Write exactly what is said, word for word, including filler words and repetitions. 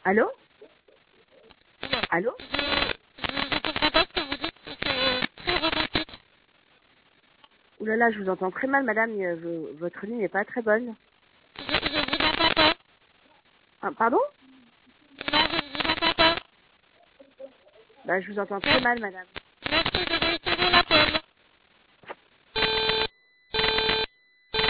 Allô? Allô? Ouh là là, je vous entends très mal, madame. euh, v- Votre ligne n'est pas très bonne. Ah, pardon? Bah, je vous entends très mal, madame.